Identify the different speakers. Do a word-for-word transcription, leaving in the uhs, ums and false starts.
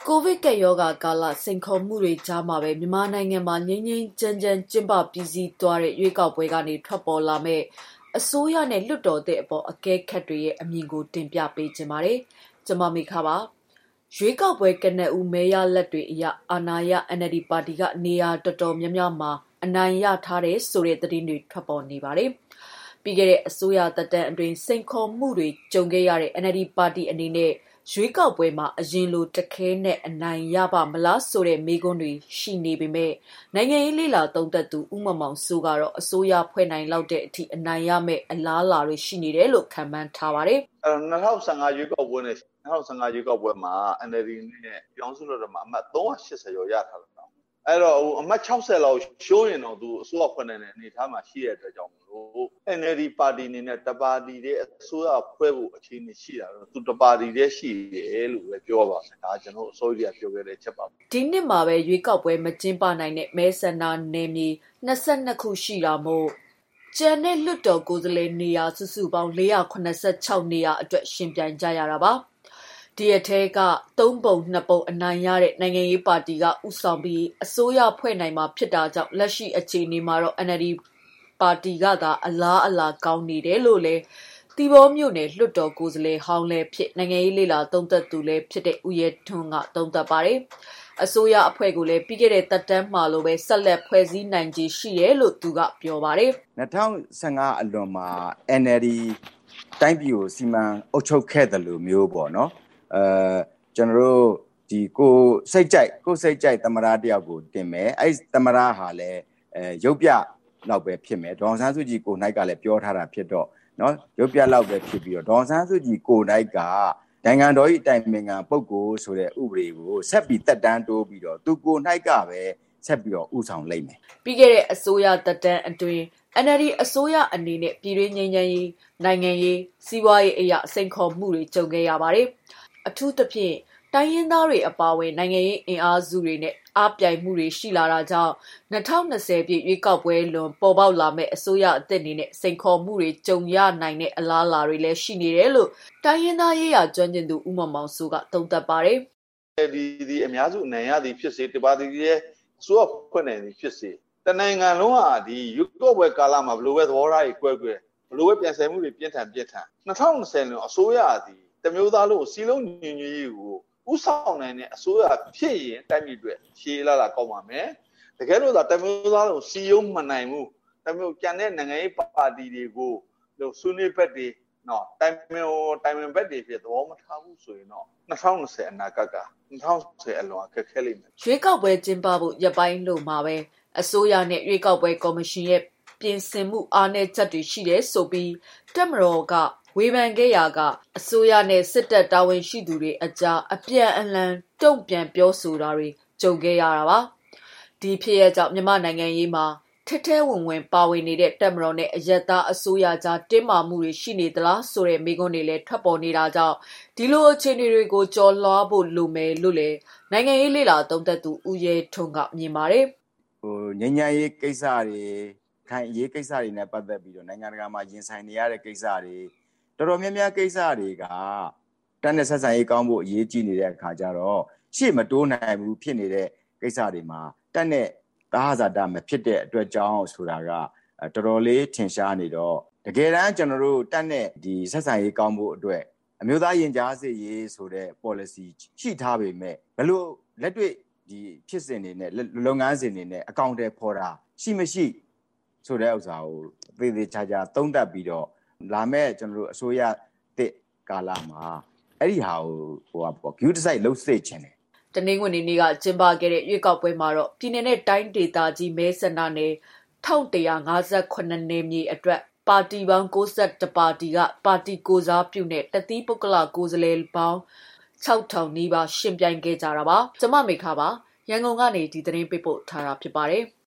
Speaker 1: ကိုဗစ်ကပ်ရောဂါကာလစိန်ခေါ်မှုတွေကြားမှာပဲမြန်မာနိုင်ငံမှာငြိမ်းငြိမ်းချမ်းချမ်းကျင်းပပြီးစီးသွားတဲ့ရွေးကောက်ပွဲကနေထွက်ပေါ်လာမဲ့အစိုးရနဲ့လွှတ်တော်တဲ့အပေါ်အကဲခတ်တွေရဲ့အမြင်ကိုတင်ပြပေးခြင်းပါတယ်။ကျွန်မမိခပါရွေးကောက်ပွဲကနဦးမဲရလက်တွေအရအာဏာရ N L D ပါတီကနေရာတော်တော်များများမှာအနိုင်ရထားတဲ့ဆိုတဲ့သတင်းတွေထွက်ပေါ်နေပါတယ်။ပြီးခဲ့တဲ့အစိုးရသက်တမ်းအတွင်းစိန်ခေါ်မှုတွေကြုံခဲ့ရတဲ့ N L D ပါတီအနေနဲ့ရွေးကောက်ပွဲမှာအရင်လိုတခဲနဲ့အနိုင်ရပါမလားဆိုတဲ့မေးခွန်းတွေရှိနေပေမဲ့နိုင်ငံရေးလေလာသုံးသပ်သူဦးမောင်မောင်စိုးကတော့အစိုးရဖွဲ့နိုင်လောက်တဲ့အထိအနိုင်ရမဲ့အလားအလာတွေရှိနေတယ်လို့ခန့်မှန်းထားပါတယ်
Speaker 2: ။အဲ၂၀၁၅ရွေးကောက်ပွဲနဲ့၂၀၁၅ရွေးကောက်ပွဲမှာ N L D နဲ့ပြောင်းစုလို့တော့အမှတ်၃၈၀ကျော်ရထားတယ်။အဲ့တော့ဟိုအမှတ်၆၀လောက်ရှိုးရင်တော့သူအစိုးရဖွဲ့နိုင်တဲ့အနေအထားမှာရှိတဲ့အတွက်ကြောင့်မလို့ N L D ပါတီအနေနဲ့တပါတီတဲ့အစိုးရဖွဲ့ဖို့အခြေအနေရှိတာတော့သူတပါတီတည်းရှိတယ်လို့ပဲပြောပါမယ်။ဒါကျွန်တော်အစိုးရပြောခဲ့တဲ့ချက်ပါ
Speaker 1: ။ဒီနှစ်မှာပဲရွေးကောက်ပွဲမကျင်းပနိုင်တဲ့မဲဆန္ဒနယ်မြေ၂၂ခုရှိတာမို့ကျန်တဲ့လွှတ်တော်ကိုယ်စားလှယ်နေရာစုစုပေါင်း၄၇၆နေရာအတွက်ရှင်ပြိုင်ကြရတာပါ။ဒီအထက်ကသုံးပုံနှစ်ပုံအနိုင်ရတဲ့နိုင်ငံရေးပါတီကဥဆောင်ပြီးအစိုးရဖွဲ့နိုင်မှာဖြစ်တာကြောင့်လက်ရှိအခြေအနေမှာတော့ N L D ပါတီကသာအလားအလာကောင်းနေတယ်လို့လည်းသီပေါမြို့နယ်လွှတ်တော်ကိုယ်စားလှယ်ဟောင်းလည်းဖြစ်နိုင်ငံရေးလေလာသုံးသပ်သူလည်းဖြစ်တဲ့ဦးရဲထွန်းကသုံးသပ်ပါတယ်။အစိုးရအဖွဲ့ကိုလည်းပြီးခဲ့တဲ့သက်တမ်းမှာလိုပဲဆက်လက်ဖွဲ့စည်းနိုင်ခြေရှိတယ်လို့သူကပြောပါတယ်
Speaker 3: ။၂၀၁၅အလွန်မှာ N L D တိုင်းပြည်ကိုစီမံအုပ်ချုပ်ခဲ့တယ်လို့မျိုးပေါ့နော်။အဲကျွန်တော်တို့ဒီကိုစိတ်ကြိုက်ကိုစိတ်ကြိုက်သမရတယောက်ကိုတင်မယ်အဲ့သမရဟာလည်းအဲရုပ်ပြလောက်ပဲဖြစ်မယ်ဒေါန်ဆန်းစုကြည်ကိုနိုင်ကလည်းပြောထားတာဖြစ်တော့နော်ရုပ်ပြလောက်ပဲဖြစ်ပြီးတော့ဒေါန်ဆန်းစုကြည်ကိုနိုင်ကနိုင်ငံတော်၏တိုင်ပင်ခံပုဂ္ဂိုလ်ဆိုတဲ့ဥပဒေကိုဆက်ပြီးတက်တန်းတိုးပြီးတော့သူကိုနိုင်ကပဲဆက်ပြီးတော့ဥဆောင်လိုက်မယ်
Speaker 1: ပြီးခဲ့တဲ့အစိုးရတက်တန်းအတွင်း N L D အစိုးရအနေနဲ့ပြည်တွင်းငြိမ်းချမ်းရေးနိုင်ငံရေးစီးပွားရေးအရာစိန်ခေါ်မှုတွေကြုံခဲ့ရပါတယ်အထူးသဖြင့်တိုင်းရင်းသားတွေအပါအဝင်နိုင်ငံရေးအင်အားစုတွေနဲ့အားပြိုင်မှုတွေရှိလာတာကြောင့်၂၀၂၀ပြည့်ရွေးကောက်ပွဲလွန်ပေါ်ပေါက်လာမဲ့အစိုးရအသစ်အနေနဲ့စိန်ခေါ်မှုတွေကြုံရနိုင်တဲ့အလားအလာတွေလည်းရှိနေတယ်လို့တိုင်းရင်းသားရေးရာကျွမ်းကျင်သူဦးမောင်မောင်စိုးကသုံးသပ်ပါတယ်
Speaker 2: ။ဒီဒီအများစုအနိုင်ရသည်ဖြစ်စေတပါတီရဲ့အစိုးရဖွဲ့နိုင်သည်ဖြစ်စေတနိုင်ငံလုံးဟာဒီရွေးကောက်ပွဲကာလမှာဘလို့ပဲသဘောထားကြီးကွဲကွဲဘလို့ပဲပြန်ဆယ်မှုတွေပြင်းထန်ပြင်းထန်၂၀၂၀လွန်အစိုးရသည်တမျိုးသားလုံးစီလုံးညီညွတ်ရေးကိုဥဆောင်နိုင်တဲ့အစိုးရဖြစ်ရင်တိုင်းပြည်အတွက်ရှေးလာလာကောင်းပါမယ်။တကယ်လို့သာတမျိုးသားလုံးစီယုံမနိုင်ဘူးတမျိုးကျန်တဲ့နိုင်ငံရေးပါတီတွေကိုလို့ဆွေးနွေးဘက်တွေနော်တိုင်မင်တိုင်မင်ဘက်တွေဖြစ်သဘောမထားဘူးဆိုရင်တော့၂၀၂၀အနာဂတ်က၂၀၂၀အလွန်အခက်ခဲလိမ့်မယ်
Speaker 1: ။ရွေးကောက်ပွဲကျင်းပဖို့ရပ်ပိုင်းလို့မှာပဲအစိုးရနဲ့ရွေးကောက်ပွဲကော်မရှင်ရဲ့ပြင်ဆင်မှုအားနည်းချက်တွေရှိတယ်ဆိုပြီးတပ်မတော်ကဝေဖန်ခဲ့ရာကအစိုးရနဲ့စစ်တပ်တာဝန်ရှိသူတွေအကြားအပြန်အလှန်တုံ့ပြန်ပြောဆိုတာတွေကြုံခဲ့ရတာပါဒီဖြစ်ရကြောင့်မြန်မာနိုင်ငံရေးမှာထက်ထဲဝင်ဝင်ပါဝင်နေတဲ့တပ်မတော်နဲ့အရက်သားအစိုးရကြားတင်းမာမှုတွေရှိနေသလားဆိုတဲ့မေးခွန်းတွေလည်းထွက်ပေါ်နေတာကြောင့်ဒီလိုအခြေအနေတွေကိုကြော်လွှားဖို့လိုမယ်လို့လည်းနိုင်ငံရေးလေလာသုံးသပ်သူဦးရဲထွန်းကမြင်ပါတယ်
Speaker 3: ဟိုငញ្ញံရေးကိစ္စတွေခိုင်ရေးကိစ္စတွေနဲ့ပတ်သက်ပြီးတော့နိုင်ငံတကာမှာရင်ဆိုင်နေရတဲ့ကိစ္စတွေတော်တော်များများကိစ္စတွေကတက်နဲ့ဆက်ဆံရေးကောင်းဖို့အရေးကြီးနေတဲ့အခါကျတော့ရှေ့မတိုးနိုင်ဘူးဖြစ်နေတဲ့ကိစ္စတွေမှာတက်နဲ့သဟဇာတမဖြစ်တဲ့အတွက်ကြောင့်ဆိုတာကတော်တော်လေးထင်ရှားနေတော့တကယ်တမ်းကျွန်တော်တို့တက်နဲ့ဒီဆက်ဆံရေးကောင်းဖို့အတွက်အမျိုးသားရင်ကြားစေ့ရေးဆိုတဲ့ policy ရှိထားပေမဲ့ဘယ်လိုလက်တွေ့ဒီဖြစ်စဉ်တွေနဲ့လုပ်ငန်းစဉ်တွေနဲ့အကောင့်တွေဖော်တာရှိမရှိဆိုတဲ့ဥစ္စာကိုသေသေးချာချာသုံးသပ်ပြီးတော့လာမဲ့ကျွန်တော်တို့အစိုးရတစ်ကာလမှာအဲ့ဒီဟာကိုဟိုပေါ့ view decide လုပ်စေချင်တယ်
Speaker 1: တနင်္ဂနွေနေ့ကကျင်းပခဲ့တဲ့ရွေးကောက်ပွဲမှာတော့ပြည်내နဲ့တိုင်းဒေသကြီးမဲဆန္ဒနယ်၁၁၅၇နယ်မြေအတွက်ပါတီပေါင်း၉၁ပါတီကပါတီကိုစားပြုနဲ့တသီးပုဂ္ဂလကိုယ်စားလှယ်ပေါင်း၆ထောင်နီးပါးရှင်ပြိုင်ခဲ့ကြတာပါကျမမေခပါရန်ကုန်ကနေဒီသတင်းပေးပို့ထားတာဖြစ်ပါတယ်